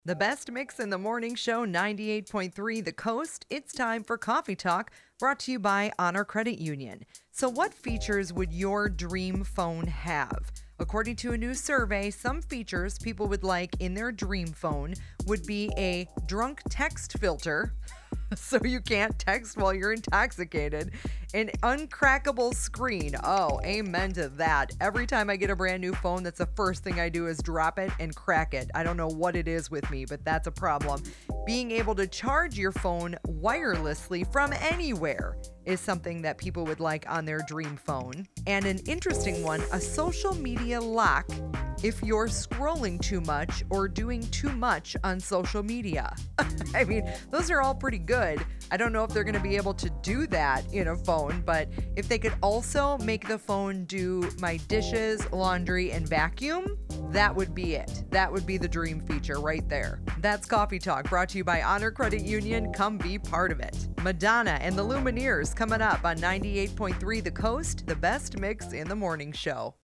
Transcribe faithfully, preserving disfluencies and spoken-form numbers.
The best mix in the morning show, ninety-eight point three The Coast. It's time for Coffee Talk, brought to you by Honor Credit Union. So what features would your dream phone have? According to a new survey, some features people would like in their dream phone would be a drunk text filter, so you can't text while you're intoxicated. An uncrackable screen. Oh, amen to that. Every time I get a brand new phone, that's the first thing I do is drop it and crack it. I don't know what it is with me, but that's a problem. Being able to charge your phone wirelessly from anywhere is something that people would like on their dream phone. And an interesting one, a social media lock if you're scrolling too much or doing too much on social media. I mean, those are all pretty good. I don't know if they're going to be able to do that in a phone, but if they could also make the phone do my dishes, laundry, and vacuum, that would be it. That would be the dream feature right there. That's Coffee Talk, brought to you by Honor Credit Union. Come be part of it. Madonna and the Lumineers coming up on ninety-eight point three The Coast, the best mix in the morning show.